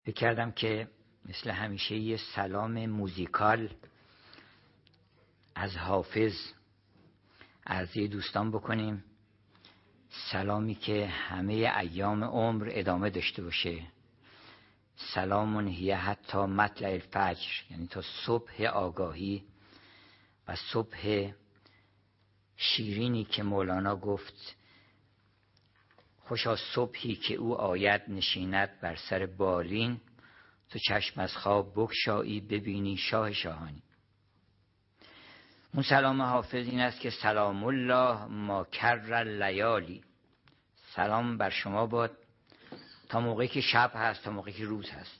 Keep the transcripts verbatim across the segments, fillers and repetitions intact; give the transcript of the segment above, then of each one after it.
فکر کردم که مثل همیشه یه سلام موزیکال از حافظ عرضه دوستان بکنیم، سلامی که همه ایام عمر ادامه داشته باشه. سلامون هی حتی مطلع الفجر، یعنی تا صبح آگاهی و صبح شیرینی که مولانا گفت خوشا صبحی که او آید نشیند بر سر بالین، تو چشم از خواب بگشایی ببینی شاه شاهانی. اون سلام حافظ این است که سلام الله ما کر لیالی، سلام بر شما باد تا موقعی که شب هست تا موقعی که روز هست.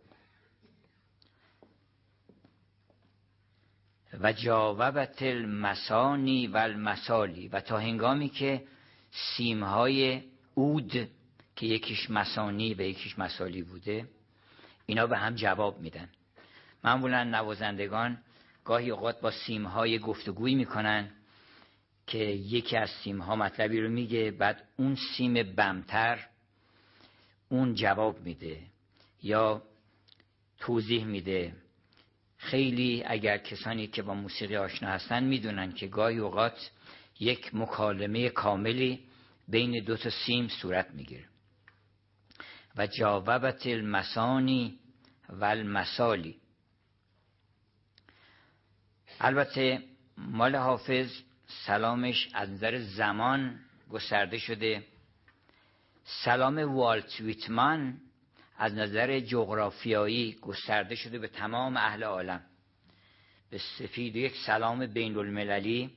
و جاوبت المسانی و المسالی، و تا هنگامی که سیمهای عود که یکیش مسانی و یکیش مسالی بوده اینا به هم جواب میدن. معمولا نوازندگان گاهی اوقات با سیمهای گفتگویی میکنن که یکی از سیمها مطلبی رو میگه، بعد اون سیم بمتر اون جواب میده یا توضیح میده. خیلی اگر کسانی که با موسیقی آشنا هستن میدونن که گاهی اوقات یک مکالمه کاملی بین دو تا سیم صورت میگیره. و جاوبت المسانی و المسالی. البته مال حافظ سلامش از نظر زمان گسترده شده. سلام والت ویتمن از نظر جغرافیایی گسترده شده به تمام اهل عالم. به سفید یک سلام بین المللی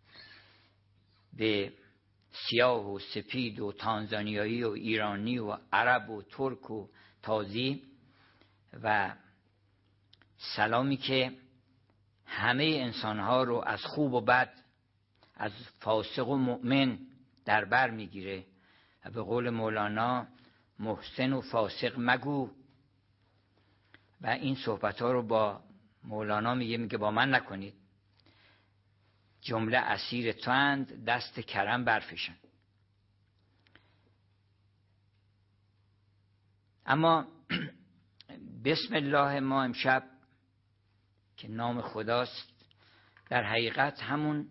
به سیاه و سپید و تانزانیایی و ایرانی و عرب و ترک و تازی، و سلامی که همه انسانها رو از خوب و بد، از فاسق و مؤمن در بر میگیره. و به قول مولانا محسن و فاسق مگو، و این صحبت ها رو با مولانا میگه میگه با من نکنید، جمله اسیر تواند دست کرم برفشن. اما بسم الله ما امشب که نام خداست در حقیقت همون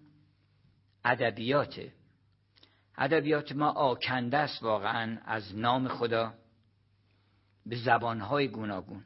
ادبیاته. ادبیات ما آکنده است واقعا از نام خدا به زبانهای گوناگون.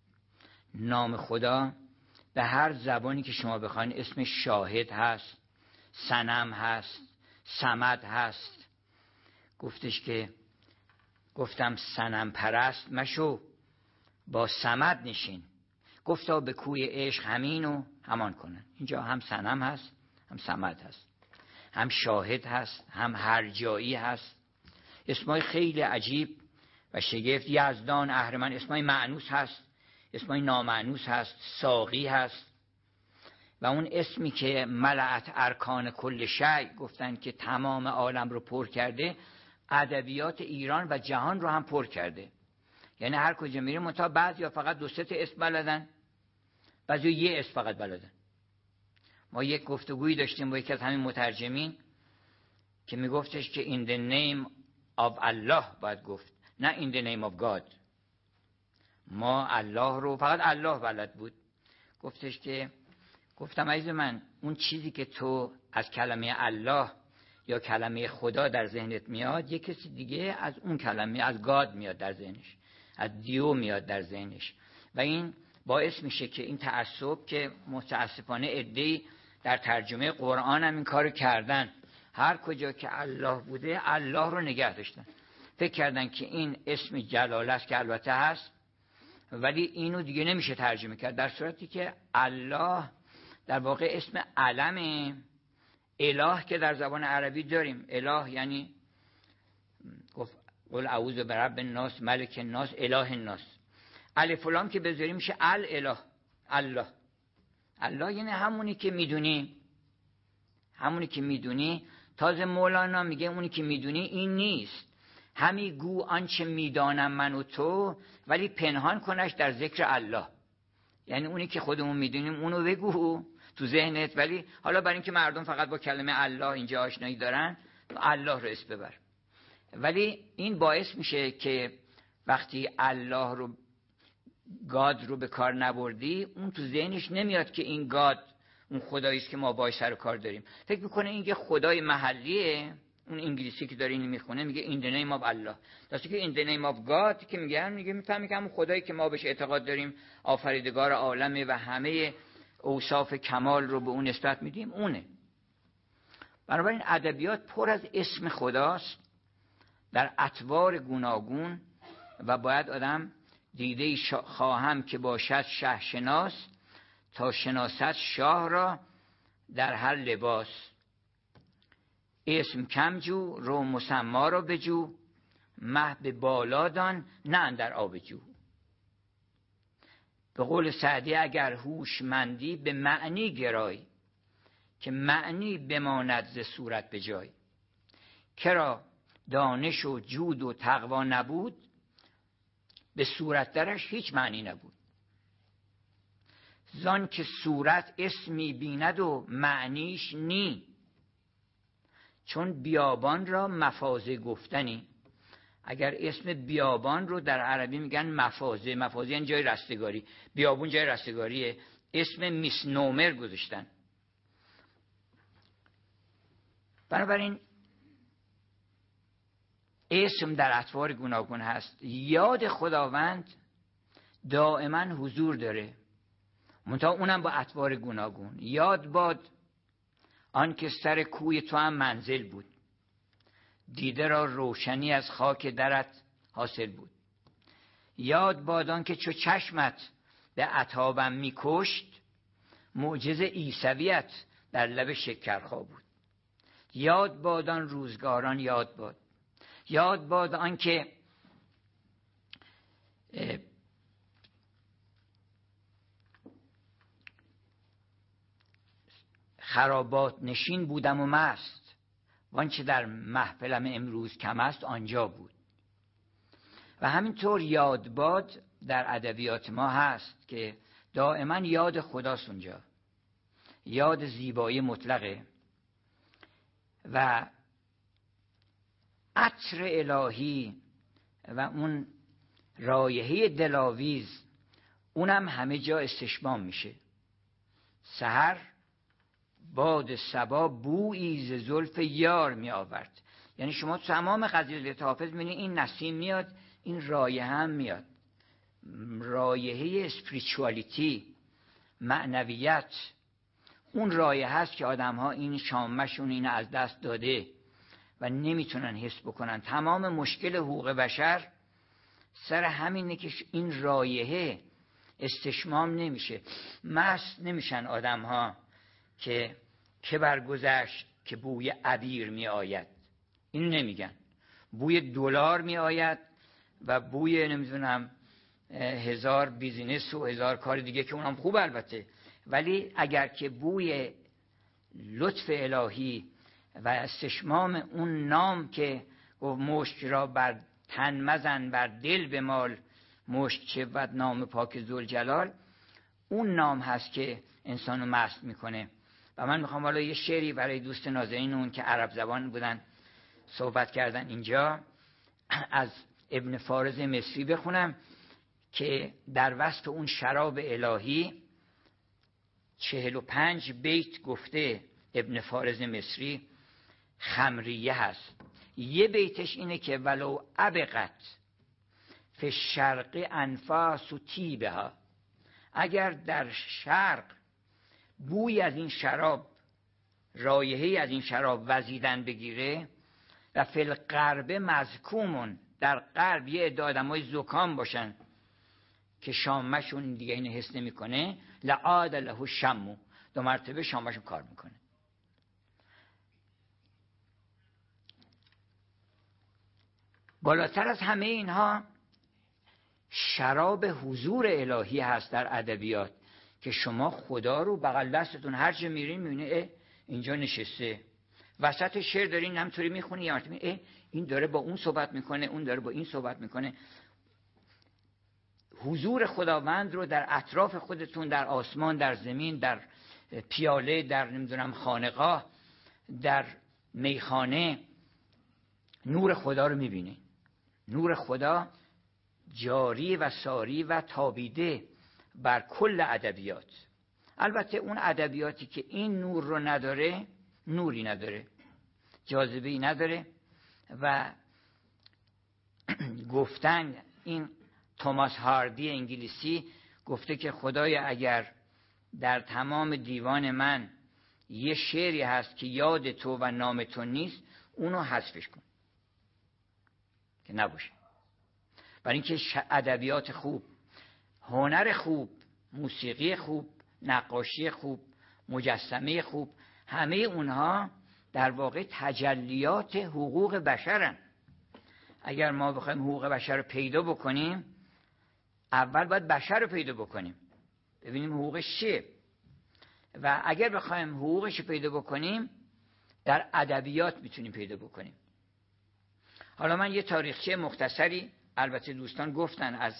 نام خدا به هر زبانی که شما بخواین اسم شاهد هست، صنم هست، صمد هست. گفتش که گفتم صنم پرست مشو با صمد نشین، گفتا به کوی عشق همین و همان کنن. اینجا هم صنم هست هم صمد هست، هم شاهد هست هم هر جایی هست. اسمای خیلی عجیب و شگفت. یزدان، اهرمن، اسمای مأنوس هست، اسمای نامأنوس هست، ساقی هست. و اون اسمی که ملأت ارکان کل شیء گفتن که تمام عالم رو پر کرده، ادبیات ایران و جهان رو هم پر کرده. یعنی هر کجا میره منتها بعضیا فقط دو سه تا اسم بلدن، بعضیا یه اسم فقط بلدن. ما یک گفتگویی داشتیم با یکی از همین مترجمین که میگفتش که in the name of Allah باید گفت، نه in the name of God. ما الله رو فقط الله بلد بود. گفتش که گفتم عزیز من، اون چیزی که تو از کلمه الله یا کلمه خدا در ذهنت میاد، یک کسی دیگه از اون کلمه از گاد میاد در ذهنش، از دیو میاد در ذهنش. و این باعث میشه که این تعصب که متاسفانه عده‌ای در ترجمه قرآن هم این کارو کردن، هر کجا که الله بوده الله رو نگه داشتن، فکر کردن که این اسم جلاله است که البته هست، ولی اینو دیگه نمیشه ترجمه کرد، در صورتی که الله در واقع اسم علم اله که در زبان عربی داریم. اله یعنی گفت قل اعوذ برب الناس ملک الناس اله الناس. الف و لام که بذاریم میشه الاله، الله. الله یعنی همونی که میدونی، همونی که میدونی. تازه مولانا میگه اونی که میدونی این نیست، همی گو آنچه میدانم من و تو، ولی پنهان کنش در ذکر الله. یعنی اونی که خودمون میدونیم اونو بگو تو ذهنت، ولی حالا برای اینکه مردم فقط با کلمه الله اینجا آشنایی دارن الله رو اسم ببر. ولی این باعث میشه که وقتی الله رو گاد رو به کار نبردی، اون تو ذهنش نمیاد که این گاد اون خدایی است که ما باهاش سر و کار داریم. فکر میکنه این یه خدای محلیه. اون انگلیسی که داره اینو میخونه میگه این the name of Allah، درسته که این the name of God که میگن میگه میفهمی که همون خدایی که ما بهش اعتقاد داریم، آفریدگار عالمه و همه اوصاف کمال رو به اون نسبت میدیم، اونه. بنابراین ادبیات پر از اسم خداست در اطوار گوناگون و باید آدم دیده خواهم که باشد شه شناس، تا شناست شاه را در هر لباس. اسم کم جو رو مسما را بجو، مه به بالا دان نه اندر آب جو. به قول سعدی اگر هوشمندی به معنی گرای، که معنی بماند ز صورت به جای. کرا دانش و جود و تقوا نبود، به صورت درش هیچ معنی نبود. زان که صورت اسمی بیند و معنیش نی، چون بیابان را مفازه گفتنی. اگر اسم بیابان رو در عربی میگن مفازه، مفازه یعنی جای رستگاری، بیابون جای رستگاریه، اسم میسنومر گذاشتن. بنابراین اسم در اطوار گوناگون هست. یاد خداوند دائما حضور داره، منتها اونم با اطوار گوناگون. یاد باد آن که سر کوی تو هم منزل بود، دیده را روشنی از خاک درت حاصل بود. یاد باد آن که چو چشمت به عتابم میکشت، معجز عیسویت در لب شکرخا بود. یاد باد آن روزگاران، یاد باد. یاد باد آن که خرابات نشین بودم و مست، وانچه در محفلم امروز کم است آنجا بود. و همینطور یاد باد در ادبیات ما هست که دائما یاد خداست اونجا، یاد زیبایی مطلقه و عطر الهی و اون رایحه دلاویز، اونم همه جا استشمام میشه. سحر باد صبا بویی ز زلف یار می آورد. یعنی شما تمام غزلیات حافظ می‌بینید این نسیم میاد، این رایحه هم میاد، رایحه اسپریچوالیتی، معنویت. اون رایحه هست که آدم‌ها این شامشون این از دست داده و نمیتونن حس بکنن. تمام مشکل حقوق بشر سر همینه که این رایحه استشمام نمیشه. مست نمیشن آدم‌ها که که برگذشت که بوی عبیر می آید، اینو نمیگن. بوی دلار می آید و بوی نمیدونم هزار بیزینس و هزار کار دیگه که اونم خوب البته، ولی اگر که بوی لطف الهی و استشمام اون نام که گفت مشک را بر تن مزن بر دل بمال، مشک چه بود نام پاک ذوالجلال، اون نام هست که انسانو مست میکنه. و من میخوام حالا یه شعری برای دوست ناظرین اون که عرب زبان بودن صحبت کردن اینجا از ابن فارض مصری بخونم که در وصف اون شراب الهی چهل و پنج بیت گفته. ابن فارض مصری خمریه هست. یه بیتش اینه که ولو ابقت فی الشرق انفاس و طیبها، اگر در شرق بوی از این شراب، رایحه از این شراب وزیدن بگیره، و فی الغرب مزکومون، در غرب یه عده آدمای زکام باشن که شامشون دیگه اینو حس نمیکنه، لعاد له شمو، دو مرتبه شامشون کار میکنه. بالاتر از همه اینها شراب حضور الهی هست در ادبیات که شما خدا رو بغل دستتون هر جا میرین میبینه اینجا نشسته. وسط شعر دارین همطوری میخونی یا اه این داره با اون صحبت میکنه، اون داره با این صحبت میکنه. حضور خداوند رو در اطراف خودتون، در آسمان، در زمین، در پیاله، در نمیدونم خانقاه، در میخانه، نور خدا رو میبینه. نور خدا جاری و ساری و تابیده بر کل ادبیات. البته اون ادبیاتی که این نور رو نداره نوری نداره، جاذبه‌ای نداره. و گفتن این توماس هاردی انگلیسی گفته که خدایا اگر در تمام دیوان من یه شعری هست که یاد تو و نام تو نیست، اونو حذفش کن که نباشه. برای اینکه ادبیات خوب، هنر خوب، موسیقی خوب، نقاشی خوب، مجسمه خوب، همه اونها در واقع تجلیات حقوق بشرن. اگر ما بخوایم حقوق بشر رو پیدا بکنیم، اول باید بشر رو پیدا بکنیم، ببینیم حقوقش چیه. و اگر بخوایم حقوقش رو پیدا بکنیم، در ادبیات میتونیم پیدا بکنیم. حالا من یه تاریخچه مختصری، البته دوستان گفتن از،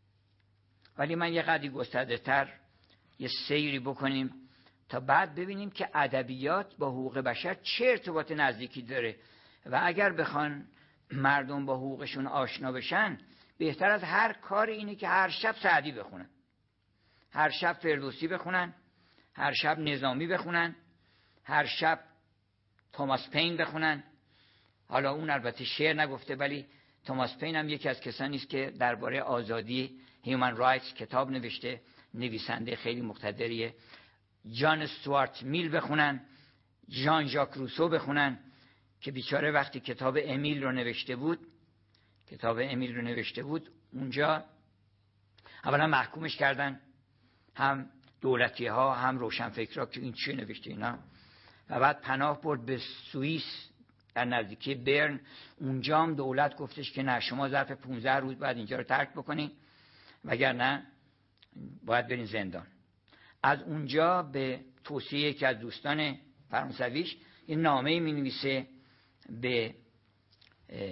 ولی من یه قدری گسترده‌تر یه سیری بکنیم تا بعد ببینیم که ادبیات با حقوق بشر چه ارتباط نزدیکی داره. و اگر بخوان مردم با حقوقشون آشنا بشن، بهتر از هر کار اینه که هر شب سعدی بخونن، هر شب فردوسی بخونن، هر شب نظامی بخونن، هر شب توماس پین بخونن. حالا اون البته شعر نگفته، ولی توماس پین هم یکی از کسانی است که درباره آزادی هیومن رایتس کتاب نوشته، نویسنده خیلی مقتدریه. جان استوارت میل بخونن، ژان ژاک روسو بخونن که بیچاره وقتی کتاب امیل رو نوشته بود کتاب امیل رو نوشته بود اونجا اولا محکومش کردن، هم دولتی ها هم روشنفکرها که این چی نوشته اینا. و بعد پناه برد به سوئیس در نزدیکی برن. اونجا هم دولت گفتش که نه، شما ظرف پانزده روز بعد اینجا رو ترک بکنین، وگرنه باید برین زندان. از اونجا به توصیه یکی از دوستان فرانسویش این نامه می نویسه به اه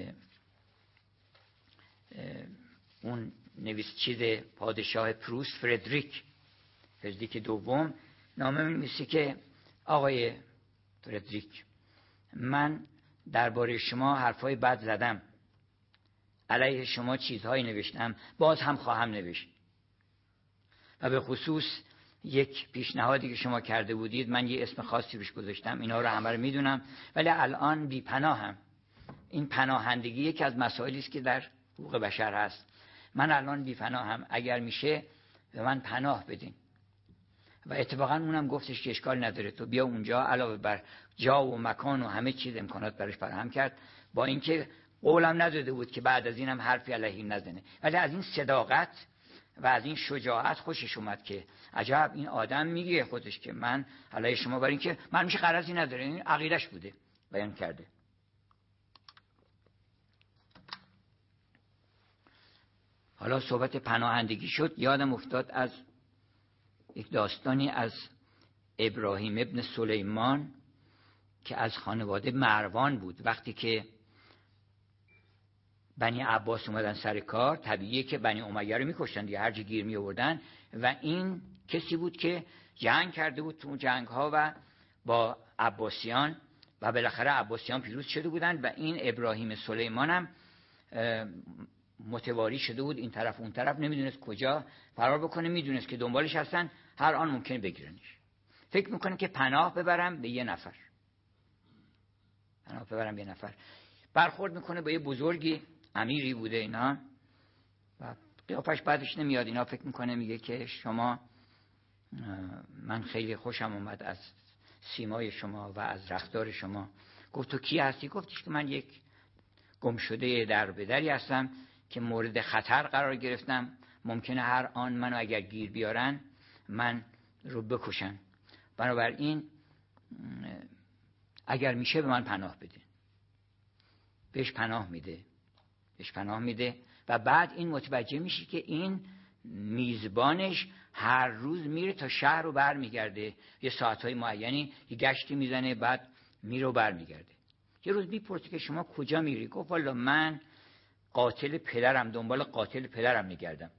اه اون نویس چیز پادشاه پروس فردریک فردریک دوم، نامه می نویسه که آقای فردریک، من درباره شما حرفای بد زدم، علیه شما چیزهایی نوشتم، باز هم خواهم نوشت. و به خصوص یک پیشنهادی که شما کرده بودید، من یه اسم خاصی روش گذاشتم، اینا رو همه رو میدونم، ولی الان بی پناهم. این پناهندگی یکی از مسائلی است که در حقوق بشر هست. من الان بی پناهم، اگر میشه به من پناه بدین. و اتفاقا اونم گفتش که اشکال نداره، تو بیا اونجا، علاوه بر جا و مکان و همه چیز امکانات براش فراهم کرد، با اینکه قولم نداده بود که بعد از اینم حرفی علیه نزنه. ولی از این صداقت و از این شجاعت خوشش اومد که عجب این آدم میگه خودش که من علیه شما، برای اینکه من میشه غرضی نداره، این عقیدش بوده بیان کرده. حالا صحبت پناهندگی شد، یادم افتاد از یک داستانی از ابراهیم ابن سلیمان که از خانواده مروان بود. وقتی که بنی عباس اومدن سر کار، طبیعیه که بنی امیه رو میکشتن دیگه، هر جا گیر می آوردن. و این کسی بود که جنگ کرده بود تو جنگ ها و با عباسیان، و بالاخره عباسیان پیروز شده بودن. و این ابراهیم سلیمان هم متواری شده بود این طرف اون طرف، نمیدونست کجا فرار بکنه، میدونست که دنبالش هستن، هر آن ممکنه بگیرنش. فکر میکنه که پناه ببرم به یه نفر، پناه ببرم به یه نفر. برخورد میکنه با یه بزرگی، امیری بوده اینا، و قیافش بعدش نمیاد. اینا فکر میکنه، میگه که شما، من خیلی خوشم اومد از سیمای شما و از رفتار شما. گفت تو کی هستی؟ گفتش که من یک گمشده در به دری هستم که مورد خطر قرار گرفتم، ممکنه هر آن منو اگر گیر بیارن من رو بکشن، بنابراین اگر میشه به من پناه بده. بهش پناه میده بهش پناه میده و بعد این متوجه میشه که این میزبانش هر روز میره تا شهر رو بر میگرده، یه ساعتهای معینی یه گشتی میزنه، بعد میره و بر میگرده. یه روز میپرسه که شما کجا میری؟ گفت والا من قاتل پدرم، دنبال قاتل پدرم میگردم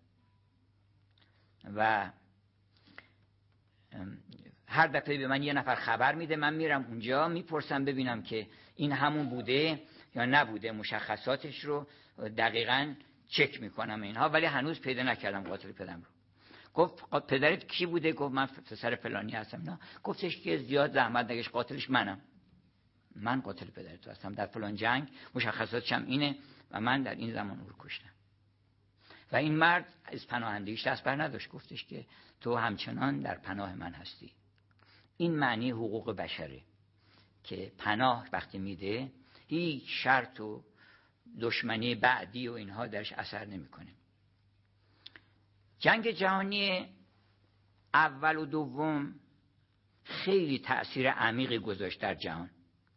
و هر دفعه به من یه نفر خبر میده، من میرم اونجا میپرسم ببینم که این همون بوده یا نبوده، مشخصاتش رو دقیقاً چک میکنم اینها، ولی هنوز پیدا نکردم قاتل پدرم رو. گفت پدرت کی بوده؟ گفت من پسر فلانی هستم. نه، گفتش که زیاد زحمت نکش، قاتلش منم، من قاتل پدرت هستم، در فلان جنگ مشخصاتش هم اینه و من در این زمان او رو کشتم. و این مرد از پناهندگیش دست بر نداشت، گفتش که تو همچنان در پناه من هستی. این معنی حقوق بشره که پناه وقتی میده هیچ شرط و دشمنی بعدی و اینها درش اثر نمیکنه. جنگ جهانی اول و دوم خیلی تأثیر عمیقی گذاشت در جهان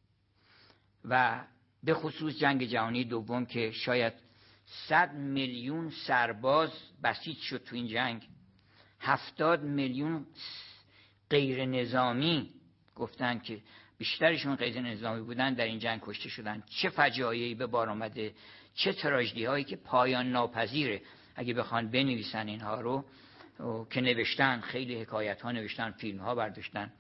و به خصوص جنگ جهانی دوم که شاید صد میلیون سرباز بسیج شد تو این جنگ، هفتاد میلیون غیر نظامی، گفتن که بیشترشون غیر نظامی بودن، در این جنگ کشته شدن. چه فجایعی به بار آمده، چه تراژدی هایی که پایان ناپذیره. اگه بخوان بنویسن اینها رو که نوشتن، خیلی حکایت ها نوشتن، فیلم ها برداشتن.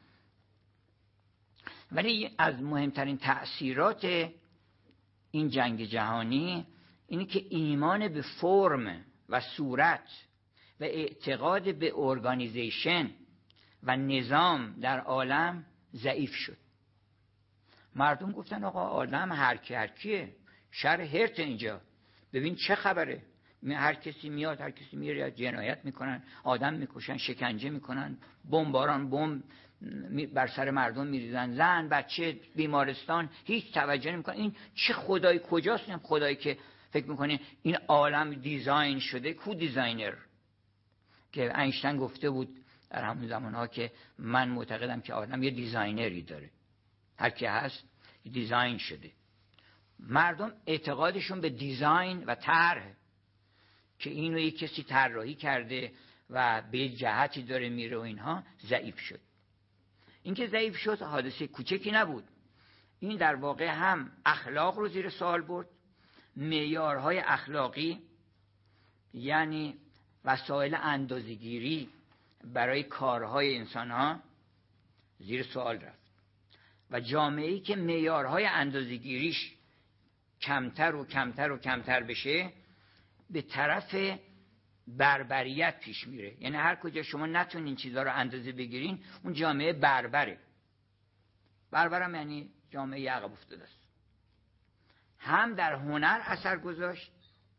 ولی از مهمترین تأثیرات این جنگ جهانی اینه که ایمان به فرم و صورت و اعتقاد به ارگانیزیشن و نظام در عالم ضعیف شد. مردم گفتن آقا عالم هر کی هر کیه، شر هرت اینجا، ببین چه خبره، هر کسی میاد هر کسی میره، جنایت میکنن، آدم میکشن، شکنجه میکنن، بمباران بمب بر سر مردم میریزن، زن بچه بیمارستان، هیچ توجه نمیکنن. این چه خدای کجاست؟ این خدایی که فکر میکنه این عالم دیزاین شده، کو دیزاینر؟ که اینشتین گفته بود در همون زمانها که من معتقدم که عالم یه دیزاینری داره، هر کی هست دیزاین شده. مردم اعتقادشون به دیزاین و طرح که اینو یک کسی طراحی کرده و به جهتی داره میره و اینها ضعیف شد. این که ضعیف شد حادثه کوچکی نبود. این در واقع هم اخلاق رو زیر سوال برد، معیارهای اخلاقی یعنی وسایل اندازه‌گیری برای کارهای انسان‌ها زیر سوال رفت و جامعه‌ای که معیارهای اندازه‌گیریش کمتر و کمتر و کمتر بشه به طرف بربریت پیش میره. یعنی هر کجا شما نتونین این چیزا رو اندازه بگیرین، اون جامعه بربره. بربرم یعنی جامعه عقب افتاده است. هم در هنر اثر گذاشت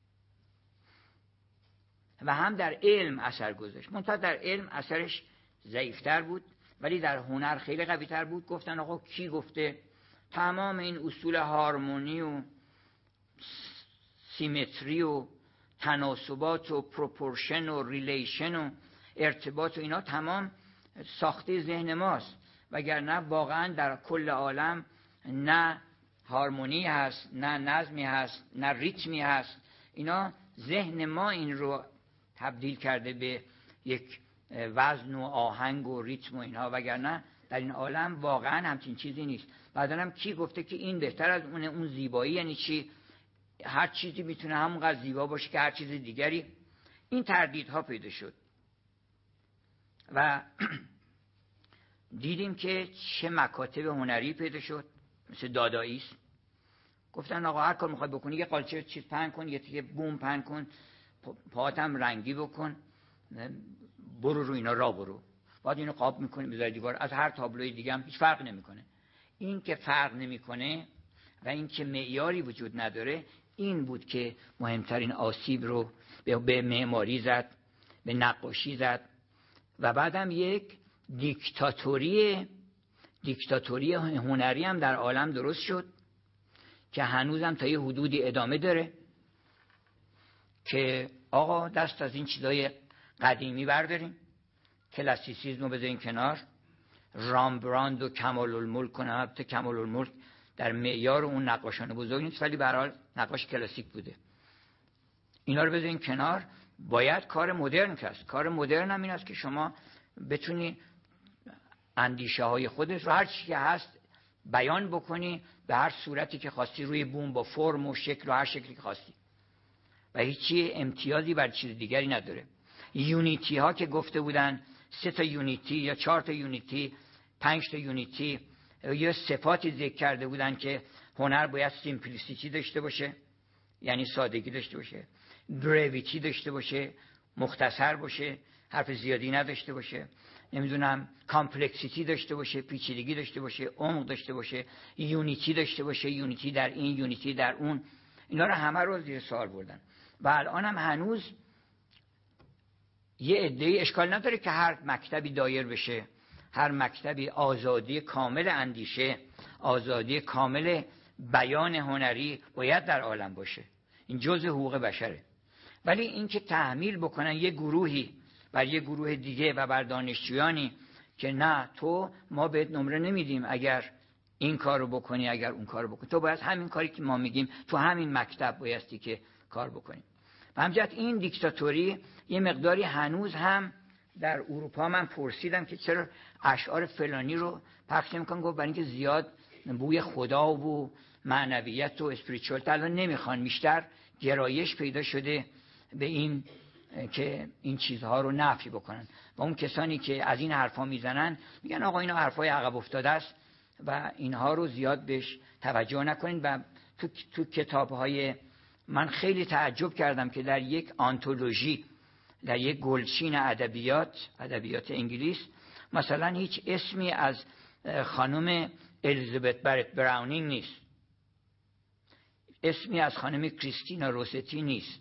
و هم در علم اثر گذاشت. منتها در علم اثرش ضعیفتر بود ولی در هنر خیلی قوی‌تر بود. گفتن آقا کی گفته تمام این اصول هارمونی و سیمتری و تناسبات و پروپورشن و ریلیشن و ارتباط و اینا تمام ساخته ذهن ماست، وگرنه واقعا در کل عالم نه هارمونی هست، نه نظمی هست، نه ریتمی هست. اینا ذهن ما این رو تبدیل کرده به یک وزن و آهنگ و ریتم و اینها، وگرنه در این عالم واقعا همچین چیزی نیست. بعدنم کی گفته که این بهتر از اونه؟ اون زیبایی یعنی چی؟ هر چیزی میتونه همونقدر زیبا باشه که هر چیز دیگری. این تردیدها پیدا شد و دیدیم که چه مکاتب هنری پیدا شد، مثل دادائیسم. گفتن آقا هر کار میخوای بکنی یه قالچه چیز پهن کن، یه تیکه بوم پهن کن، پاهاتم رنگی بکن، برو رو اینا را برو، بعد اینو قاب میکنی بذاری دیوار. از هر تابلوی دیگه هم هیچ فرق نمیکنه. این که فرق نمیکنه و این که معیاری وجود نداره، این بود که مهمترین آسیب رو به معماری زد، به نقاشی زد و بعدم یک دیکتاتوری دیکتاتوری هنری هم در عالم درست شد که هنوزم تا یه حدودی ادامه داره که آقا دست از این چیزای قدیمی برداریم، کلاسیسیسم رو بذاریم کنار، رامبراند و کمال الملک کنم. البته کمال الملک در معیار اون نقاشان بزرگ نیست ولی به هر حال نقاش کلاسیک بوده. اینا رو بذاریم کنار. باید کار مدرن کرد. کار مدرن هم این است که شما بتونی اندیشه های خودت رو هر چی که هست بیان بکنی به هر صورتی که خواستی، روی بوم با فرم و شکل و هر شکلی که خواستی و هیچی امتیازی بر چیز دیگری نداره. یونیتی ها که گفته بودن سه تا یونیتی یا چهار تا یونیتی، پنج تا یونیتی، یا صفاتی ذکر کرده بودن که هنر باید سیمپلیسیتی داشته باشه، یعنی سادگی داشته باشه. بریویتی داشته باشه، مختصر باشه، حرف زیادی نداشته باشه، نمیدونم کامپلکسیتی داشته باشه، پیچیدگی داشته باشه، عمق داشته باشه، یونیتی داشته باشه، یونیتی در این، یونیتی در اون. اینا رو همه رو زیر سوال بردن و الان هم هنوز یه عده‌ای اشکال نداره که هر مکتبی دایر بشه، هر مکتبی آزادی کامل اندیشه، آزادی کامل بیان هنری باید در عالم باشه، این جزء حقوق بشره. ولی اینکه تحمیل بکنن یه گروهی بر یه گروه دیگه و بر دانشجویانی که نه تو ما بهت نمره نمیدیم اگر این کارو بکنی، اگر اون کارو بکنی، تو باید همین کاری که ما میگیم تو همین مکتب بایستی که کار بکنی. و همجهت این دیکتاتوری یه مقداری هنوز هم در اروپا، من پرسیدم که چرا اشعار فلانی رو پخش نمی‌کنن، گفت برای اینکه زیاد بوی خدا و معنویت و اسپریچوال الان نمیخوان، بیشتر گرایش پیدا شده به این که این چیزها رو نفی بکنن و اون کسانی که از این حرفا میزنن میگن آقا اینا حرفای عقب افتاده است و اینها رو زیاد بهش توجه نکنین. و تو تو کتاب‌های من خیلی تعجب کردم که در یک آنتولوژی، در یک گلچین ادبیات ادبیات انگلیس مثلا هیچ اسمی از خانم الیزابت برت براونینگ نیست، اسمی از خانم کریستینا روستی نیست.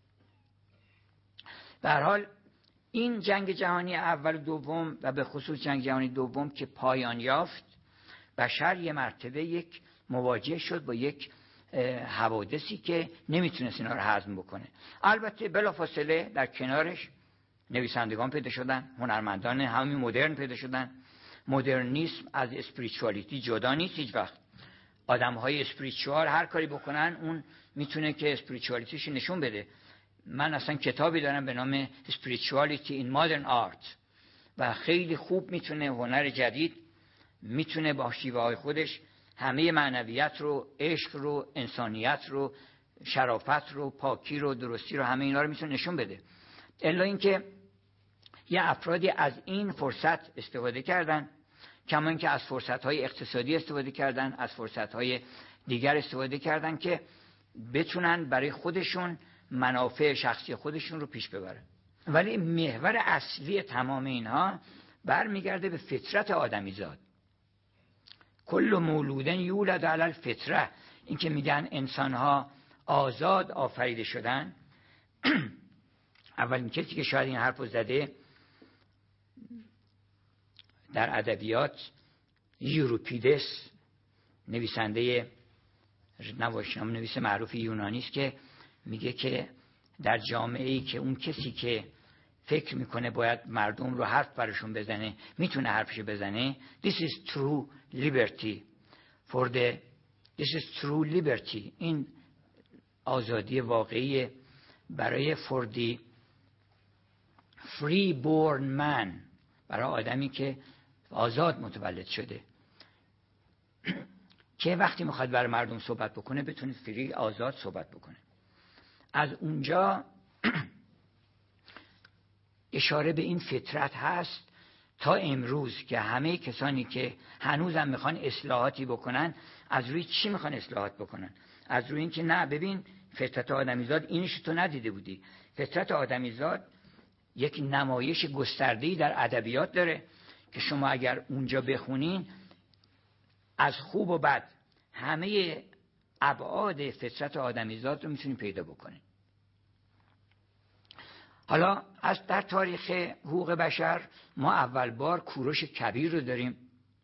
به هر حال این جنگ جهانی اول و دوم و به خصوص جنگ جهانی دوم که پایان یافت، بشر یه مرتبه یک مواجه شد با یک حوادثی که نمیتونست اینا رو هضم بکنه. البته بلافاصله در کنارش نویسندگان پیدا شدن، هنرمندان همین مدرن پیدا شدن. مدرنیسم از اسپریچوالیتی جدا نیست هیچ وقت. آدم‌های اسپریچوال هر کاری بکنن اون میتونه که اسپریچوالیتیش نشون بده. من اصلا کتابی دارم به نام Spirituality in Modern Art و خیلی خوب میتونه هنر جدید میتونه با شیوه های خودش همه معنویت رو، عشق رو، انسانیت رو، شرافت رو، پاکی رو، درستی رو، همه اینا رو میتونه نشون بده. الا اینکه یه افرادی از این فرصت استفاده کردن، کما اینکه از فرصت‌های اقتصادی استفاده کردن، از فرصت‌های دیگر استفاده کردن که بتونن برای خودشون منافع شخصی خودشون رو پیش ببرن. ولی محور اصلی تمام اینها برمیگرده به فطرت آدمیزاد. کل مولودن یولد علی الفطره، این که میگن انسان‌ها آزاد آفریده شدن. اولین کسی که شاید این حرفو زده در ادبیات یوریپیدس، نویسنده نواشنامه نویس معروف یونانی است که میگه که در جامعه‌ای که اون کسی که فکر میکنه باید مردم رو حرف برشون بزنه میتونه حرفشو بزنه. This is true liberty for the This is true liberty. این آزادی واقعی برای for the free born man، برای آدمی که آزاد متولد شده که وقتی میخواد برای مردم صحبت بکنه بتونه فری آزاد صحبت بکنه. از اونجا اشاره به این فطرت هست تا امروز که همه کسانی که هنوزم میخوان اصلاحاتی بکنن، از روی چی میخوان اصلاحات بکنن؟ از روی این که نه ببین فطرت آدمیزاد اینش تو ندیده بودی. فطرت آدمیزاد یک نمایش گسترده‌ای در ادبیات داره که شما اگر اونجا بخونین از خوب و بد همه ابعاد فطرت آدمیزاد رو میتونید پیدا بکنید. حالا از در تاریخ حقوق بشر ما اول بار کوروش کبیر رو داریم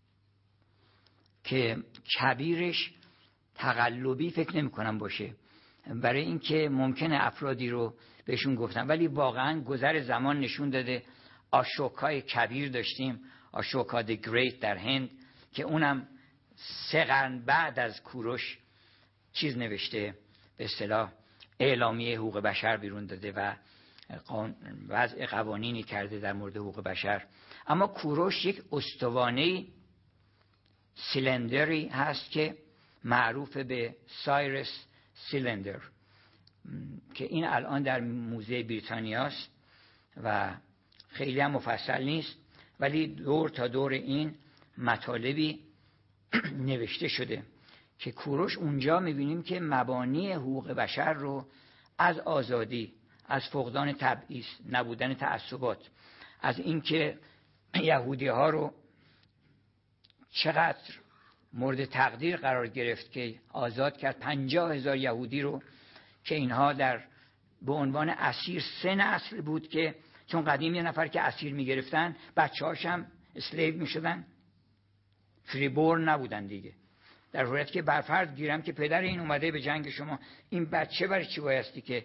که کبیرش تقلبی فکر نمی کنم باشه، برای اینکه ممکنه افرادی رو بهشون گفتن، ولی واقعا گذر زمان نشون داده. آشوکای کبیر داشتیم، آشوکا دی گریت در هند، که اونم سه قرن بعد از کوروش چیز نوشته، به اصطلاح اعلامیه حقوق بشر بیرون داده و وضع قوانینی کرده در مورد حقوق بشر. اما کوروش یک استوانه سیلندری هست که معروف به سایرس سیلندر که این الان در موزه بریتانیا است و خیلی هم مفصل نیست، ولی دور تا دور این مطالبی نوشته شده که کوروش اونجا میبینیم که مبانی حقوق بشر رو از آزادی، از فقدان تبعیض، نبودن تعصبات، از اینکه یهودی ها رو چقدر مورد تقدیر قرار گرفت که آزاد کرد پنجاه هزار یهودی رو که اینها در به عنوان اسیر سه نسل بود که چون قدیم یه نفر که اسیر میگرفتن بچه هاش هم اسلیو میشدن، فریبورن نبودن دیگه. در صورتی که برفرض گیرم که پدر این اومده به جنگ شما، این بچه برای چی بایستی که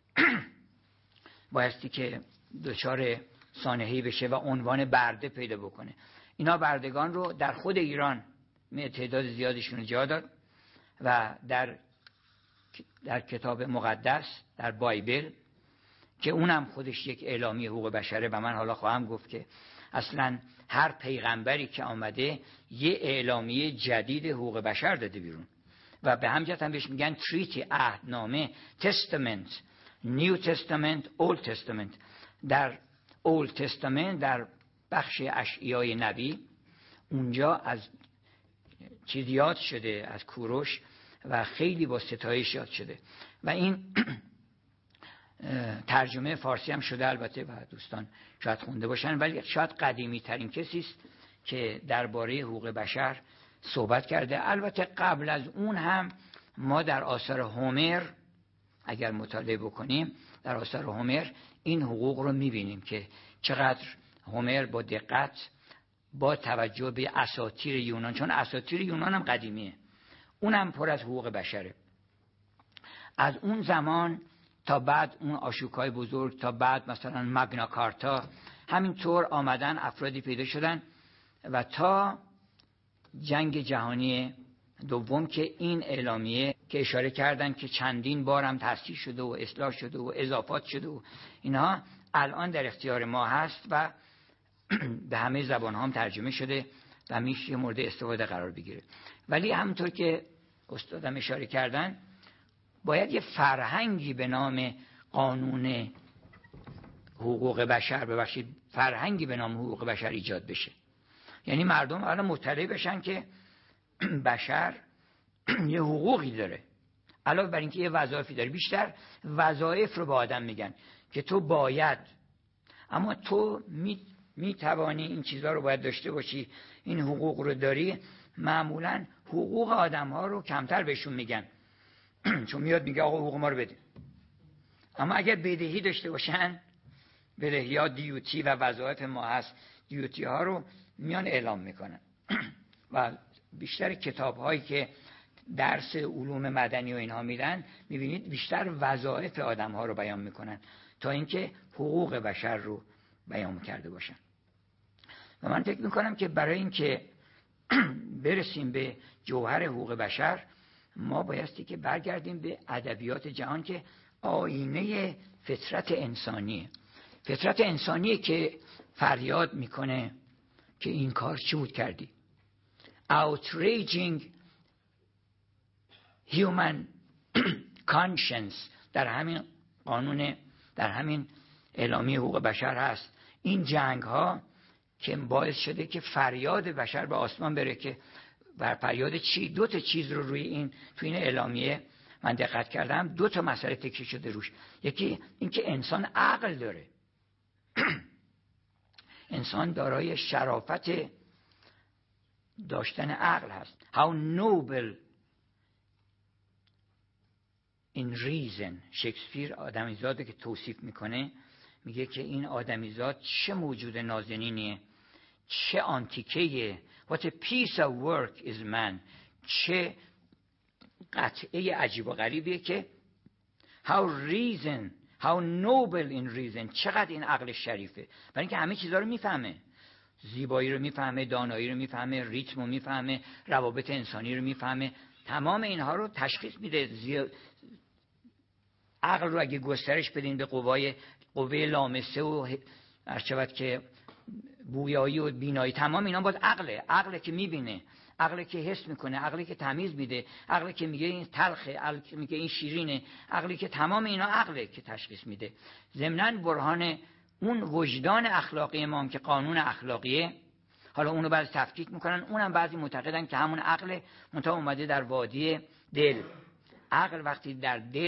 بایستی که دچار سانحه‌ای بشه و عنوان برده پیدا بکنه. اینا بردگان رو در خود ایران تعداد زیادشون جا داد و در در کتاب مقدس، در بایبل که اونم خودش یک اعلامیه حقوق بشره و من حالا خواهم گفت که اصلا هر پیغمبری که آمده یه اعلامیه جدید حقوق بشر داده بیرون و به همجهت هم بهش میگن تریتی، عهدنامه، تستامنت، نیو تستامنت، اولد تستامنت. در اولد تستامنت در بخش اشعیای نبی اونجا از چیز یاد شده، از کوروش و خیلی با ستایش یاد شده و این ترجمه فارسی هم شده البته و دوستان شاید خونده باشن، ولی شاید قدیمی ترین کسی است که درباره حقوق بشر صحبت کرده. البته قبل از اون هم ما در آثار هومر اگر مطالعه بکنیم، در آثار هومر این حقوق رو میبینیم که چقدر هومر با دقت با توجه به اساطیر یونان، چون اساطیر یونان هم قدیمیه، اونم پر از حقوق بشره. از اون زمان تا بعد اون آشوکای بزرگ، تا بعد مثلا مگنا کارتا، همینطور آمدن افرادی پیدا شدن و تا جنگ جهانی دوم که این اعلامیه که اشاره کردن که چندین بار هم تصحیح شده و اصلاح شده و اضافات شده و اینها الان در اختیار ما هست و به همه زبان هم ترجمه شده و میشه مورد استفاده قرار بگیره. ولی همونطور که استادم اشاره کردن باید یه فرهنگی به نام قانون حقوق بشر، ببخشید فرهنگی به نام حقوق بشر ایجاد بشه. یعنی مردم الان مطلع بشن که بشر یه حقوقی داره، علاوه بر اینکه یه وظایفی داره. بیشتر وظایف رو به آدم میگن که تو باید، اما تو می می توانی این چیزها رو باید داشته باشی، این حقوق رو داری. معمولا حقوق آدم ها رو کمتر بهشون میگن چون میاد میگه آقا حقوق ما رو بده. اما اگر بدهی داشته باشن، بدهی ها دیوتی و وظایف ما هست، دیوتی ها رو میان اعلام میکنن و بیشتر کتاب هایی که درس علوم مدنی و اینها میدن میبینید بیشتر وظایف آدم ها رو بیان میکنن تا اینکه حقوق بشر رو بیان کرده باشن. و من فکر میکنم که برای اینکه برسیم به جوهر حقوق بشر ما بایستی که برگردیم به ادبیات جهان که آینه فطرت انسانیه. فطرت انسانیه که فریاد میکنه که این کار چی بود کردی. outraging human conscience در همین قانون، در همین اعلامیه حقوق بشر هست. این جنگ ها که باعث شده که فریاد بشر به آسمان بره که بر فریاد چی؟ دو تا چیز رو روی این تو این اعلامیه من دقت کردم، دو تا مسئله تکیه شده روش. یکی اینکه انسان عقل داره انسان دارای شرافت داشتن عقل هست. How noble in reason. شکسپیر آدمیزاده که توصیف میکنه میگه که این آدمیزاد چه موجود نازنینیه، چه آنتیکه. What a piece of work is man. چه قطعه عجیب و غریبیه که how reason, how noble in reason. چقدر این عقل شریفه، برای اینکه همه چیزها رو میفهمه، زیبایی رو میفهمه، دانایی رو میفهمه، ریتم رو میفهمه، روابط انسانی رو میفهمه، تمام اینها رو تشخیص میده. زی... عقل رو اگه گسترش بدین به قوای قوه لامسه و ارچبت که بویایی و بینایی، تمام اینا باید عقله. عقله که میبینه، عقله که حس میکنه، عقله که تمیز میده، عقله که میگه این تلخه، عقله که میگه این شیرینه، عقله که تمام اینا عقله که تشخیص میده. ضمناً برهان اون وجدان اخلاقی ما هم که قانون اخلاقیه، حالا اونو بعضی تفکیک میکنن، اونم بعضی معتقدن که همون عقل منتها اومده در وادی دل. عقل وقتی در دل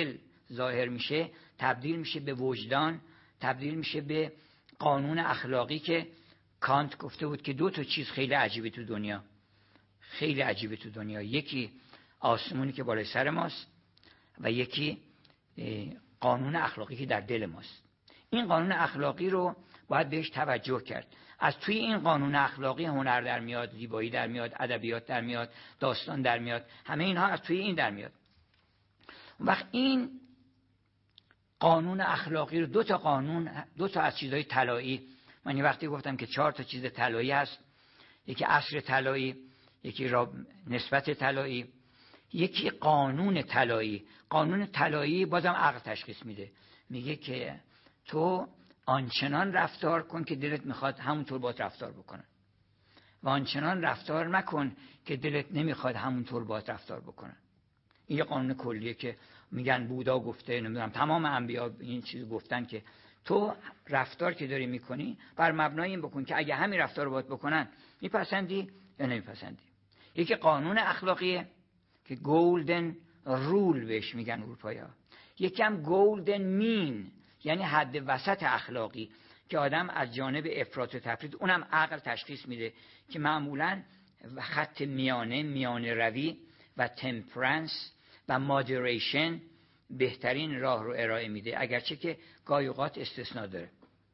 ظاهر میشه تبدیل میشه به وجدان، تبدیل میشه به قانون اخلاقی که کانت گفته بود که دو تا چیز خیلی عجیبه تو دنیا، خیلی عجیبه تو دنیا، یکی آسمونی که بالای سر ماست و یکی قانون اخلاقی که در دل ماست. این قانون اخلاقی رو باید بهش توجه کرد. از توی این قانون اخلاقی هنر در میاد، زیبایی در میاد، ادبیات در میاد، داستان در میاد، همه اینها از توی این در میاد. اون وقت این قانون اخلاقی رو، دو تا قانون، دو تا از چیزهای طلایی، من یه وقتی گفتم که چهار تا چیز طلایی هست، یکی عصر طلایی، یکی را نسبت طلایی، یکی قانون طلایی. قانون طلایی بازم عقل تشخیص میده، میگه که تو آنچنان رفتار کن که دلت میخواد همونطور باید رفتار بکنن و آنچنان رفتار مکن که دلت نمیخواد همونطور باید رفتار بکنن. این یه قانون کلیه که میگن بودا گفته، نمیدونم تمام انبیا این چیز گفتن که تو رفتار که داری میکنی بر مبنای این بکن که اگه همین رفتار رو باید بکنن میپسندی یا نمیپسندی. یکی قانون اخلاقیه که گولدن رول بهش میگن اروپایی‌ها، یکی هم گولدن مین یعنی حد وسط اخلاقی که آدم از جانب افراط و تفرید، اونم عقل تشخیص میده که معمولاً خط میانه، میانه روی و تمپرنس و مادریشن بهترین راه رو ارائه میده، اگرچه که گاهی اوقات استثناء داره.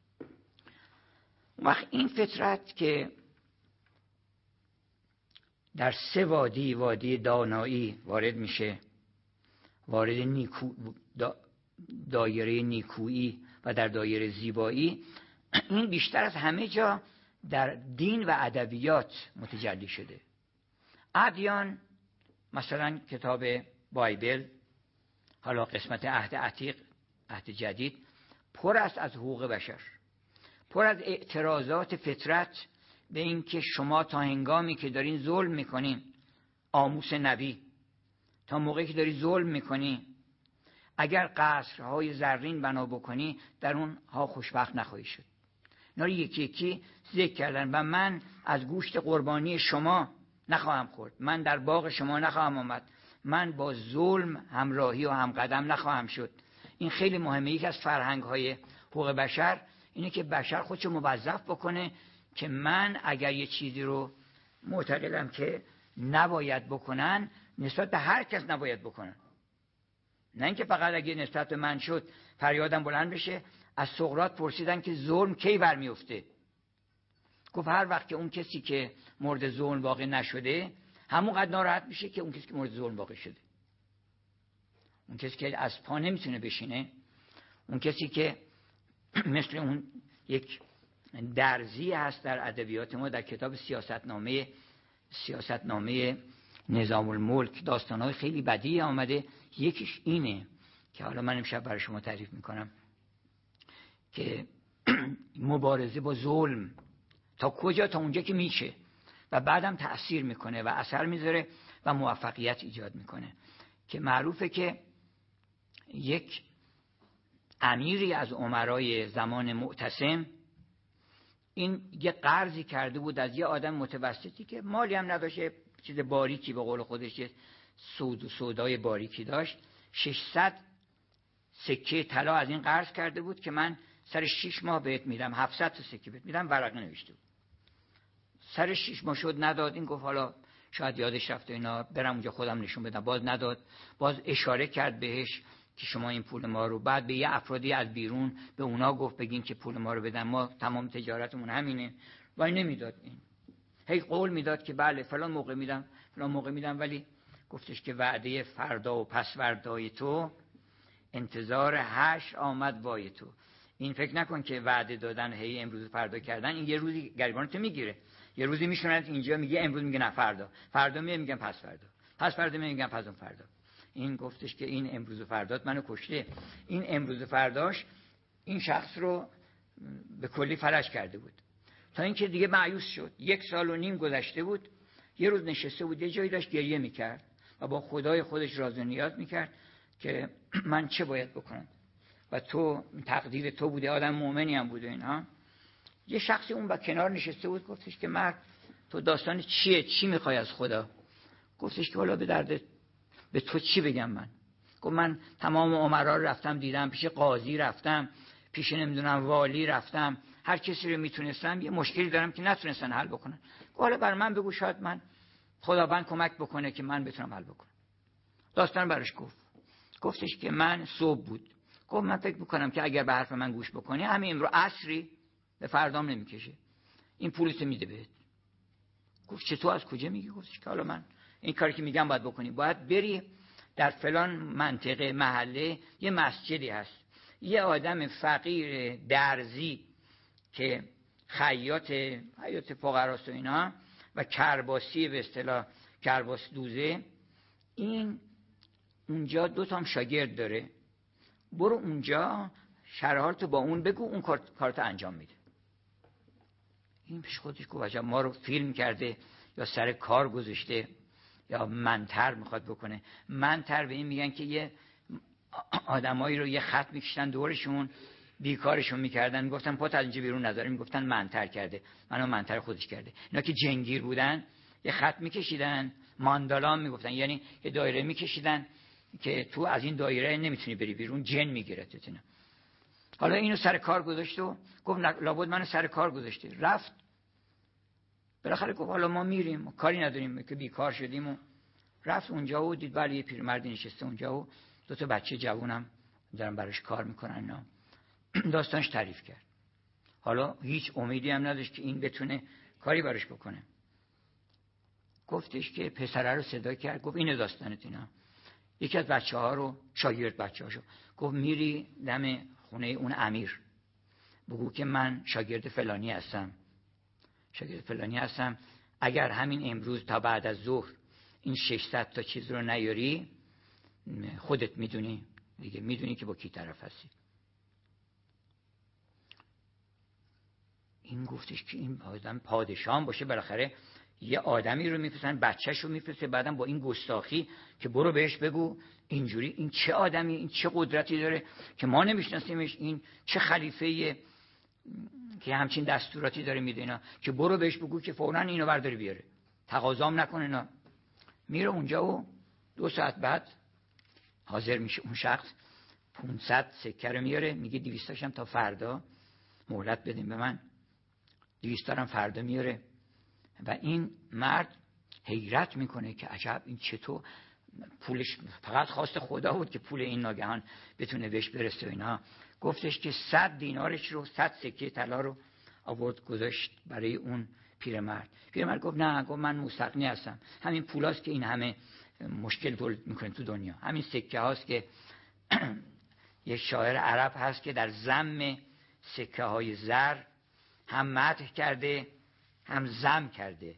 وقت این فطرت که در سه وادی، وادی دانایی وارد میشه، وارد نیکو دا دایره نیکویی و در دایره زیبایی، این بیشتر از همه جا در دین و ادبیات متجلی شده. ادیان مثلا کتاب بایبل، حالا قسمت عهد عتیق، عهد جدید، پر است از حقوق بشر، پر از اعتراضات فطرت به این که شما تا هنگامی که دارین ظلم میکنین، آموس نبی، تا موقعی که داری ظلم میکنی، اگر قصرهای زرین بنا بکنی در اونها خوشبخت نخواهی شد. اینا رو یکی یکی ذکر کردن. و من از گوشت قربانی شما نخواهم خورد، من در باغ شما نخواهم آمد، من با ظلم همراهی و همقدم نخواهم شد. این خیلی مهمه. یکی از فرهنگ‌های حقوق بشر اینه که بشر خودشو موظف بکنه که من اگر یه چیزی رو معتقدم که نباید بکنن، نسبت به هر کس نباید بکنن. نه اینکه فقط اگه نسبت به من شد فریادم بلند بشه. از سقراط پرسیدن که ظلم کی برمیفته؟ گفت هر وقت که اون کسی که مورد ظلم واقع نشده همونقدر ناراحت میشه که اون کسی که مورد ظلم واقع شده. اون کسی که از پا نمیتونه بشینه، اون کسی که مثل اون یک درزی هست در ادبیات ما، در کتاب سیاستنامه سیاستنامه نظام الملک داستان‌های خیلی بدی آمده. یکیش اینه که حالا من امشب برای شما تعریف میکنم که مبارزه با ظلم تا کجا، تا اونجا که میشه و بعدم تأثیر میکنه و اثر میذاره و موفقیت ایجاد میکنه. که معروفه که یک امیری از امرای زمان معتصم این یه قرضی کرده بود از یه آدم متوسطی که مالی هم نداشته، چیز باریکی به قول خودش، سود و سودای باریکی داشت. ششصد سکه طلا از این قرض کرده بود که من سر شش ماه بهت میدم، هفتصد تا سکه بهت میدم. ورقه نوشته بود. سر شش ماه شد نداد. این گفت حالا شاید یادش رفته اینا، برم اونجا خودم نشون بدم. باز نداد. باز اشاره کرد بهش که شما این پول ما رو، بعد به یه افرادی از بیرون به اونا گفت بگین که پول ما رو بدن، ما تمام تجارتمون همینه. ولی نمیداد. این هی قول میداد که بله فلان موقع میدم، فلان موقع میدم، ولی گفتش که وعده فردا و پس فردای تو انتظار حشر آمد وای تو. این فکر نکن که وعده دادن هی امروز فردا کردن این یه روزی گریبانتو میگیره. یه روزی میشونن اینجا میگه امروز، میگه نه فردا، فردا میگن پس فردا، پس فردا میگن پس اون فردا. این گفتش که این امروز و فردات منو کشته. این امروز و فرداش این شخص رو به کلی فلج کرده بود تا اینکه دیگه مایوس شد. یک سال و نیم گذشته بود. یه روز نشسته بود یه جایی داشت گریه میکرد و با خدای خودش راز و نیاز میکرد که من چه باید بکنم و تو تقدیر تو بوده، آدم مؤمنی هم بوده اینها. یه شخصی اون با کنار نشسته بود. گفتش که مرد تو داستان چیه؟ چی میخوای از خدا؟ گفتش که والا به درد به تو چی بگم من؟ گفت من تمام امرا رو رفتم دیدم، پیش قاضی رفتم، پیش نمیدونم والی رفتم، هر کسی رو میتونستم، یه مشکلی دارم که نتونستن حل بکنن. حالا بر من بگو شاید من خداوند کمک بکنه که من بتونم حل بکنم. داستان براش گفت. گفتش که من صبح بود، گفت من فکر میکنم که اگر به حرف من گوش بکنی همین امروز عصری به فردام نمیکشه، این پولت میده بهت. گفت چطور، از کجا میگی؟ گفتش که حالا من این کاری که میگم باید بکنی، باید بری در فلان منطقه محله یه مسجدی هست، یه آدم فقیر درزی که خیاط خیاط فقراست و اینا و کرباسی به اصطلاح کرباس دوزه، این اونجا دو تا هم شاگرد داره، برو اونجا شرایطو با اون بگو، اون کارتو انجام میده. این پیش خودش گفت عجب ما رو فیلم کرده یا سر کار گذاشته یا منتر میخواد بکنه. منتر به این میگن که یه آدمایی رو یه خط میکشتن دورشون بیکارشون میکردن، میگفتن پات از اینجا بیرون نذاری، میگفتن منتر کرده، منو منتر خودش کرده. اینا که جنگیر بودن یه خط میکشیدن، ماندالام میگفتن، یعنی یه دایره میکشیدن که تو از این دایره نمیتونی بری بیرون، جن میگیرت. حالا اینو سر کار گذاشت و گفت لابد منو سر کار گذاشته. رفت بالاخره گفت حالا ما میریم، کاری نداریم که بیکار شدیم. و رفت اونجا و دید بله یه پیرمردی نشسته اونجا و دو تا بچه جوونم دارن براش کار میکنن. نه داستانش تعریف کرد. حالا هیچ امیدی هم نداشت که این بتونه کاری براش بکنه. گفتش که پسره رو صدا کرد، گفت اینه داستانت. اینا یکی از بچه‌ها رو، شاگرد بچه‌هاشو، گفت میری دم خونه اون امیر بگو که من شاگرد فلانی هستم، شاگرد فلانی هستم، اگر همین امروز تا بعد از ظهر این ششصد تا چیز رو نیاری خودت میدونی دیگه، میدونی که با کی طرف هستی. این گفتش که این آدم پادشاه باشه، بالاخره یه آدمی رو میفرستن، بچه‌ش رو میفرسته، بعدم با این گستاخی که برو بهش بگو اینجوری. این چه آدمی، این چه قدرتی داره که ما نمیشناسیمش، این چه خلیفه‌ایه که همچین دستوراتی داره میده اینا، که برو بهش بگو که فوراً اینو برداری بیاره، تقاضام نکنه. اینا میره اونجا و دو ساعت بعد حاضر میشه اون شخص، پانصد سکه رو میاره، میگه دویست تاشم تا فردا مهلت بدیم به من، دویست تا هم فردا میاره. و این مرد حیرت میکنه که عجب این چطور پولش فقط خواست خدا بود که پول این ناگهان بتونه بهش برسه و اینا. گفتش که صد دینارش رو، صد سکه طلا رو آورد گذاشت برای اون پیرمرد. پیرمرد گفت نه، گفت من مستغنی هستم، همین پولاست که این همه مشکل تولید میکنه تو دنیا، همین سکه هاست که یک شاعر عرب هست که در ذم سکه های زر هم مدح کرده هم ذم کرده.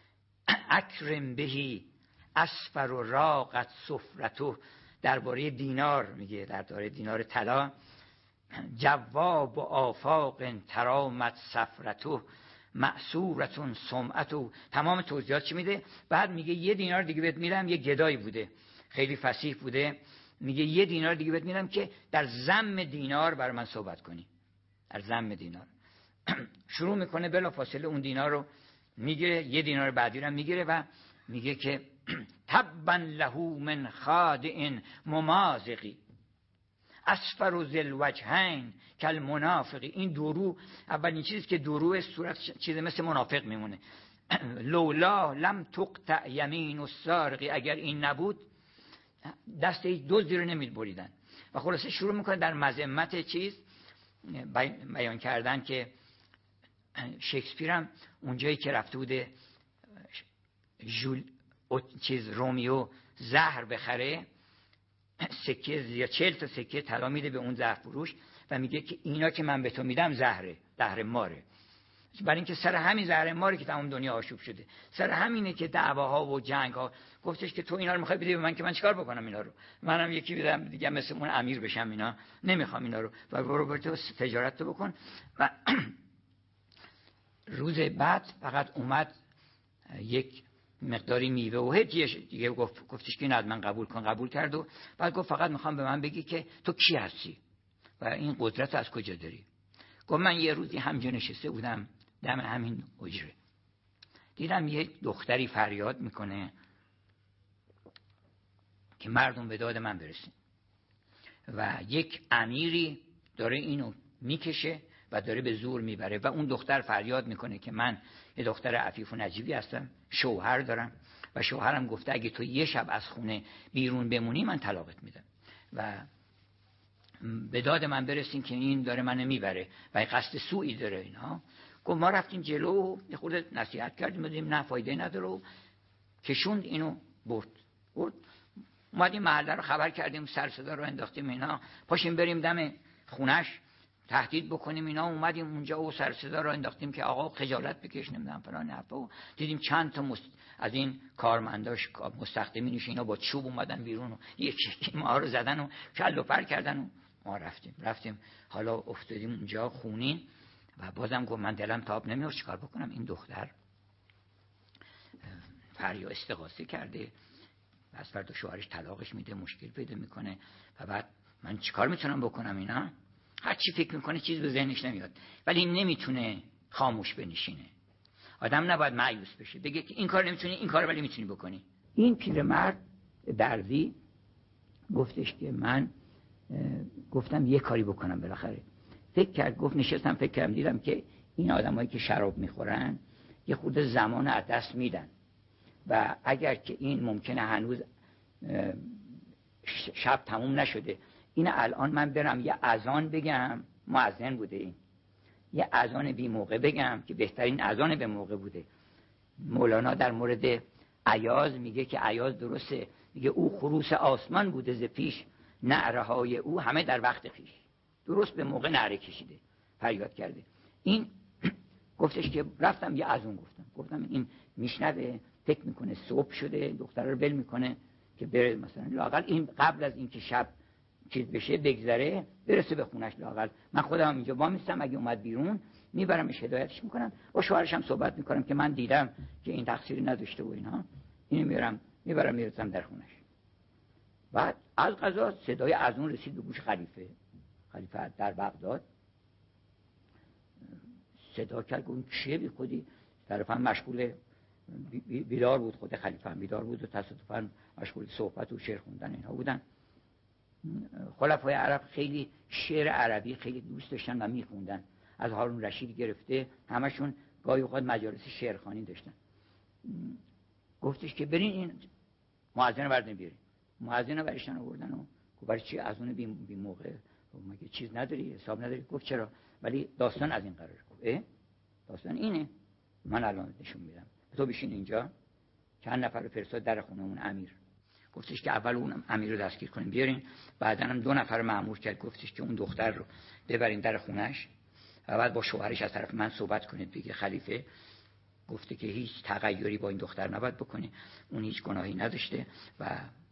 اکرم بهی اسفر و راقت سفرتو، درباره دینار میگه، درباره دینار طلا، جواب و آفاق ترامت سفرتو معصورتون سمعتو، تمام توضیحات چی میده. بعد میگه یه دینار دیگه بهت میدم، یه گدایی بوده خیلی فصیح بوده، میگه یه دینار دیگه بهت میدم که در ذم دینار بر من صحبت کنی، در ذم دینار. شروع میکنه بلا فاصله اون دینار رو میگیره، یه دینار بعدی رو میگیره و میگه که تبا له من خادع ممازقی اسفر و ذل وجهین کل منافقی. این دورو اولین چیزی که دورو صورت چیز مثل منافق میمونه. لولا لم تقطع یمین السارقی، اگر این نبود دست هیچ دزدی رو نمید بریدن. و خلاصه شروع میکنه در مذمت چیز بیان کردن که شکسپیر هم اونجایی که رفته بوده ژول چیز رومیو زهر بخره، سکه یا چهل تا سکه طلا میده به اون زهر فروش و میگه که اینا که من به تو میدم زهره، زهر ماره. برای اینکه سر همین زهر ماری که تمام دنیا آشوب شده، سر همینه که دعواها و جنگ ها. گفتش که تو اینا رو میخوای بدی به من که من چیکار بکنم اینا رو؟ منم یکی بدم دیگه مثل اون امیر بشم، اینا نمیخوام اینا رو، و برو برو تو تجارت تو بکن. و روز بعد فقط اومد یک مقداری میوه و هدیه‌اش دیگه گفت، گفتش که نه من قبول کن. قبول کرد و بعد گفت فقط میخوام به من بگی که تو کی هستی و این قدرت از کجا داری. گفت من یه روزی همجا نشسته بودم دم همین حجره، دیدم یک دختری فریاد میکنه که مردم به داد من برسین. و یک امیری داره اینو میکشه و داره به زور میبره و اون دختر فریاد میکنه که من یه دختر عفیف و نجیبی هستم، شوهر دارم و شوهرم گفته اگه تو یه شب از خونه بیرون بمونی من طلاقت میدم و به داد من برسین که این داره منو میبره و قصد سوئی داره. اینا گفت ما رفتیم جلو یه خورده نصیحت کردیم، دیدیم نه فایده نداره و کشوند اینو برد برد اومدیم محله رو خبر کردیم، سر صدا رو انداختیم، اینا پاشیم بریم دم خونش تهدید بکنیم. اینا اومدیم اونجا و سر صدا رو انداختیم که آقا خجالت بکش نمیدونم فلان حرفا و دیدیم چند تا مست... از این کارمنداش مستخدمینش اینا با چوب اومدن بیرون و یکی یکی ما رو زدن و کل و پر کردن و ما رفتیم رفتیم حالا افتادیم اونجا خونین و بازم گفت من دلم تاب نمیاد چیکار بکنم. این دختر فریا استغاثه کرده، از فردا شوهرش طلاقش میده، مشکل پیدا میکنه و بعد من چیکار میتونم بکنم؟ اینا هر چی فکر میکنه چیز به ذهنش نمیاد، ولی این نمیتونه خاموش بنشینه. آدم نباید مایوس بشه بگه که این کار نمیتونی، این کار ولی میتونی بکنی. این پیرمرد درزی گفتش که من گفتم یه کاری بکنم بالاخره. فکر کرد، گفت نشستم فکر کردم دیدم که این آدمایی که شراب میخورن یه خورده زمان از دست میدن و اگر که این ممکنه هنوز شب تموم نشده، این الان من برم یه اذان بگم، مؤذن بوده این، یه اذان بی موقع بگم که بهترین اذان به موقع بوده. مولانا در مورد ایاز میگه که ایاز درسته، میگه او خروس آسمان بوده ز پیش، نعره های او همه در وقت خویش. درست به موقع نعره کشیده، فریاد کرده. این گفتش که رفتم یه اذان گفتم گفتم این میشنوه، فکر میکنه صبح شده، دختر رو بل میکنه که بره مثلا لااقل این قبل از اینکه شب چیز بشه بگذره برسه به خونش. لااقل من خودم اینجا با میستم، اگه اومد بیرون میبرمش هدایتش میکنم، با شوهرش هم صحبت میکنم که من دیدم که این تقصیری نداشته و اینا، اینو میبرم میبرم میرسم در خونش. بعد از قضا صدای اذان رسید به گوش خلیفه. خلیفه در بغداد صدا کرد، گفت چیه بی خودی؟ طرفا مشغول بیدار بود، خود خلیفه هم بیدار بود و تصادفاً مشغول صحبت و شعر خوندن اینها بودن. خلفای عرب خیلی شعر عربی خیلی دوست داشتن و میخوندن، از هارون رشید گرفته همشون گاهی اوقات مجالس شعرخوانی داشتن. گفتش که برین این مؤذن رو بردارین بیارین. مؤذن رو برشتن آوردن و گفت برای چی اذان بی, بی موقع؟ مگه چیز نداری، حساب نداری؟ گفت چرا، ولی داستان از این قراره. گفت داستان اینه، من الان نشون میدم، تو بشین اینجا. چند نفر رو فرستاد در خونه اون امیر، گفتش که اول اون امیر رو دستگیر کنیم بیارین، بعدا هم دو نفر مأمور کرد، گفتش که اون دختر رو ببرین در خونش و بعد با شوهرش از طرف من صحبت کنید. بگه خلیفه گفته که هیچ تغییری با این دختر نباید بکنی، اون هیچ گناهی نداشته و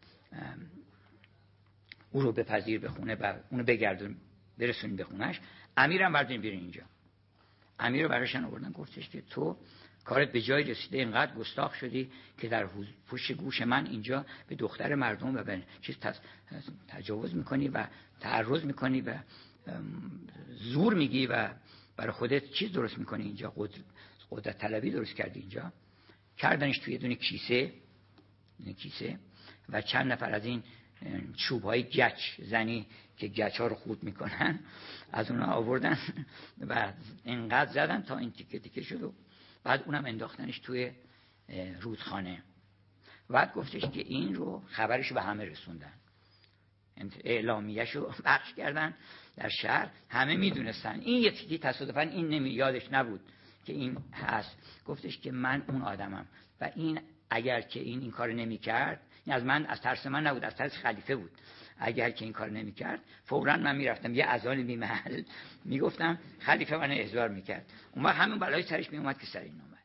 او رو بپذیر به خونه و اونو بگردون برسونین به خونش. امیرم بردین بیارین اینجا. امیر رو براشون آوردن، گفتش که تو کارت به جای رسیده، اینقدر گستاخ شدی که در پشت گوش من اینجا به دختر مردم و به چیز تجاوز میکنی و تعرض میکنی و زور میگی و برای خودت چیز درست میکنی اینجا، قدرت, قدرت طلبی درست کردی اینجا. کردنش توی دونه کیسه کیسه و چند نفر از این چوب‌های گچ زنی که گچ ها رو خورد میکنن از اونها آوردن و اینقدر زدن تا این تیکه تیکه شد و بعد اونم انداختنش توی رودخانه. بعد گفتش که این رو خبرش به همه رسوندن، اعلامیه‌ش رو پخش کردن در شهر، همه میدونستن. این یه تیکه تصادفاً این نمی یادش نبود که این هست. گفتش که من اون آدمم و این اگر که این این کار نمی‌کرد، این از من از ترس من نبود، از ترس خلیفه بود. اگر که این کار نمی‌کرد فوراً من میرفتم یه اذان بی محل میگفتم، خلیفه من احضار میکرد، اون وقت همون بلای سرش میومد که سر این اومد.